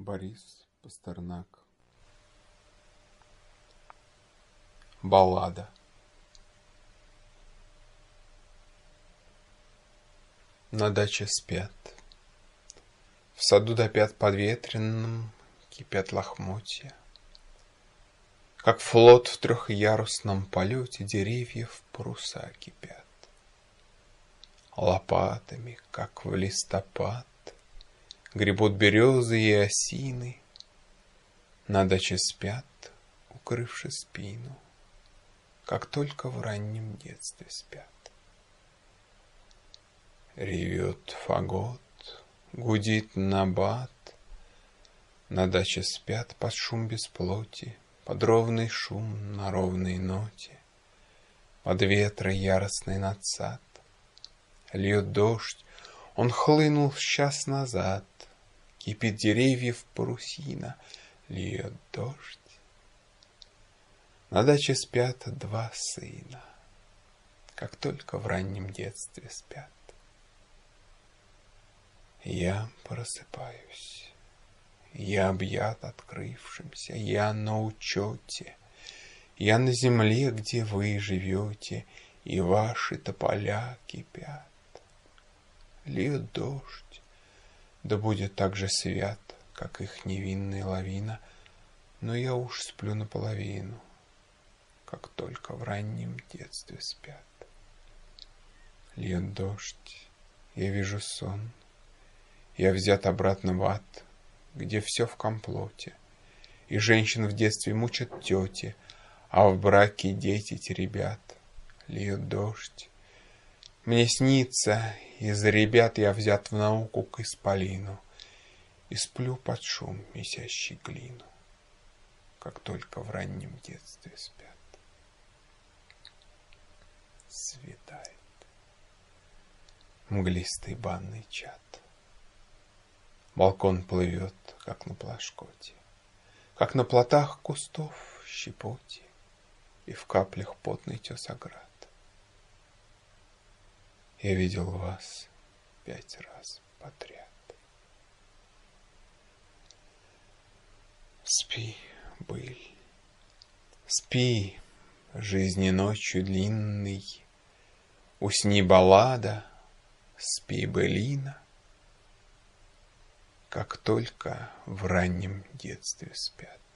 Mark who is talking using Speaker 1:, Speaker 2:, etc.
Speaker 1: Борис Пастернак. Баллада. На даче спят, в саду до пят подветренным кипят лохмотья. Как флот в трехярусном полете деревьев паруса кипят. Лопатами, как в листопад, гребут березы и осины. На даче спят, укрывши спину, как только в раннем детстве спят. Ревет фагот, гудит набат, на даче спят под шум бесплоти, под ровный шум на ровной ноте, под ветра яростный надсад. Льет дождь, он хлынул час назад, кипит деревьев парусина, льет дождь. На даче спят два сына, как только в раннем детстве спят. Я просыпаюсь, я объят открывшимся, я на учете, я на земле, где вы живете, и ваши тополя кипят. Льет дождь, да будет так же свят, как их невинная лавина, но я уж сплю наполовину, как только в раннем детстве спят. Льет дождь, я вижу сон, я взят обратно в ад, где все в комплоте, и женщин в детстве мучат тети, а в браке дети теребят. Льет дождь, мне снится, из-за ребят я взят в науку к исполину и сплю под шум месящий глину, как только в раннем детстве спят. Светает мглистый банный чад. Балкон плывет, как на плашкоте, как на плотах кустов щепоти и в каплях потный тес оград. Я видел вас 5 раз подряд. Спи, быль, спи, жизни ночью длинной, усни, баллада, спи, былина, как только в раннем детстве спят.